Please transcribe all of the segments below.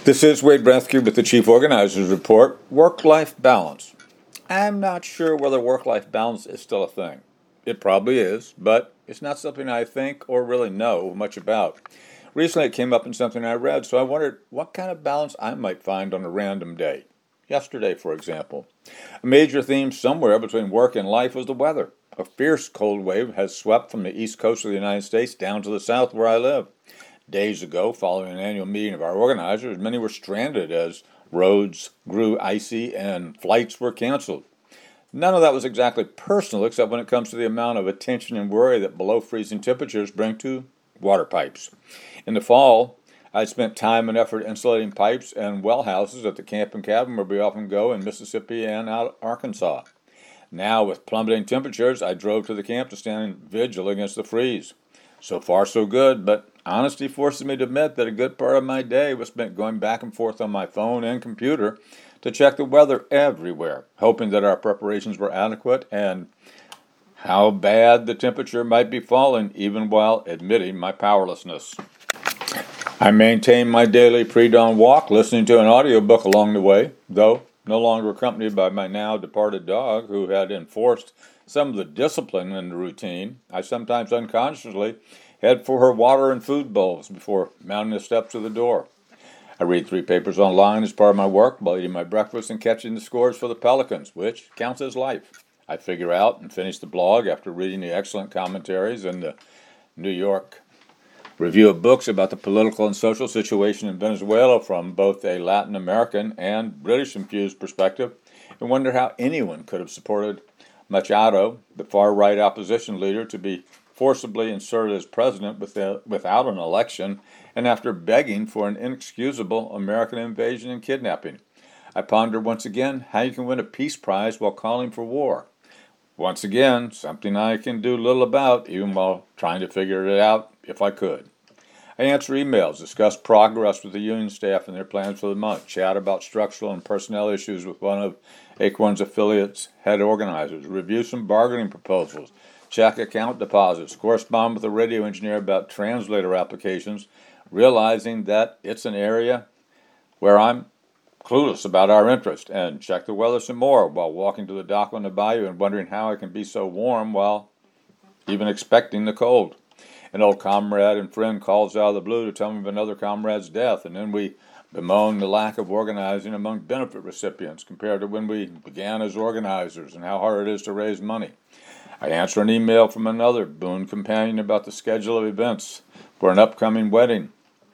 This is Wade Brethke with the Chief Organizers Report, Work-Life Balance. I'm not sure whether work-life balance is still a thing. It probably is, but it's not something I think or really know much about. Recently it came up in something I read, so I wondered what kind of balance I might find on a random day. Yesterday, for example. A major theme somewhere between work and life was the weather. A fierce cold wave has swept from the east coast of the United States down to the south where I live. Days ago, following an annual meeting of our organizers, many were stranded as roads grew icy and flights were canceled. None of that was exactly personal, except when it comes to the amount of attention and worry that below freezing temperatures bring to water pipes. In the fall, I spent time and effort insulating pipes and well houses at the camp and cabin where we often go in Mississippi and out Arkansas. Now, with plummeting temperatures, I drove to the camp to stand vigil against the freeze. So far, so good, but honesty forces me to admit that a good part of my day was spent going back and forth on my phone and computer to check the weather everywhere, hoping that our preparations were adequate and how bad the temperature might be falling, even while admitting my powerlessness. I maintained my daily pre-dawn walk, listening to an audiobook along the way, though no longer accompanied by my now departed dog, who had enforced some of the discipline in the routine. I sometimes unconsciously head for her water and food bowls before mounting the steps of the door. I read 3 papers online as part of my work while eating my breakfast and catching the scores for the Pelicans, which counts as life. I figure out and finish the blog after reading the excellent commentaries in the New York Review of Books about the political and social situation in Venezuela from both a Latin American and British-infused perspective, and wonder how anyone could have supported Machado, the far-right opposition leader, to be forcibly inserted as president without an election and after begging for an inexcusable American invasion and kidnapping. I ponder once again how you can win a peace prize while calling for war. Once again, something I can do little about, even while trying to figure it out if I could. I answer emails, discuss progress with the union staff and their plans for the month, chat about structural and personnel issues with one of Acorn's affiliates' head organizers, review some bargaining proposals, check account deposits, correspond with a radio engineer about translator applications, realizing that it's an area where I'm clueless about our interest, and check the weather some more while walking to the dock on the bayou and wondering how I can be so warm while even expecting the cold. An old comrade and friend calls out of the blue to tell me of another comrade's death, and then we bemoan the lack of organizing among benefit recipients compared to when we began as organizers and how hard it is to raise money. I answer an email from another boon companion about the schedule of events for an upcoming wedding.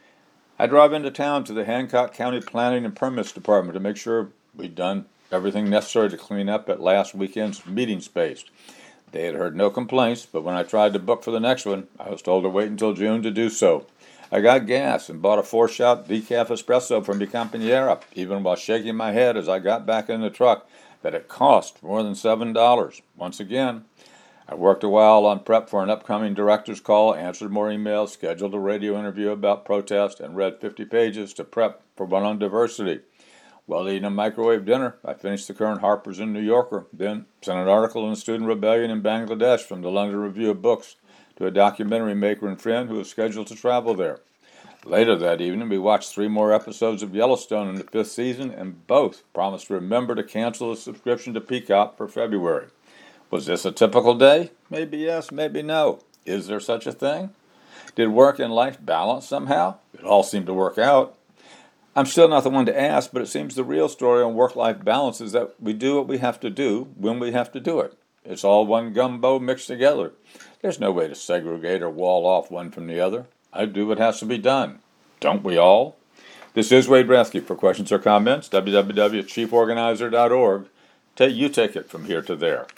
I drive into town to the Hancock County Planning and Permits Department to make sure we'd done everything necessary to clean up at last weekend's meeting space. They had heard no complaints, but when I tried to book for the next one, I was told to wait until June to do so. I got gas and bought a 4-shot decaf espresso from Mi Compañera, even while shaking my head as I got back in the truck that it cost more than $7. Once again, I worked a while on prep for an upcoming director's call, answered more emails, scheduled a radio interview about protest, and read 50 pages to prep for one on diversity. While eating a microwave dinner, I finished the current Harper's and New Yorker, then sent an article on the student rebellion in Bangladesh from the London Review of Books to a documentary maker and friend who was scheduled to travel there. Later that evening, we watched 3 more episodes of Yellowstone in the 5th season, and both promised to remember to cancel the subscription to Peacock for February. Was this a typical day? Maybe yes, maybe no. Is there such a thing? Did work and life balance somehow? It all seemed to work out. I'm still not the one to ask, but it seems the real story on work-life balance is that we do what we have to do when we have to do it. It's all one gumbo mixed together. There's no way to segregate or wall off one from the other. I do what has to be done. Don't we all? This is Wade Brethke. For questions or comments, www.chieforganizer.org. You take it from here to there.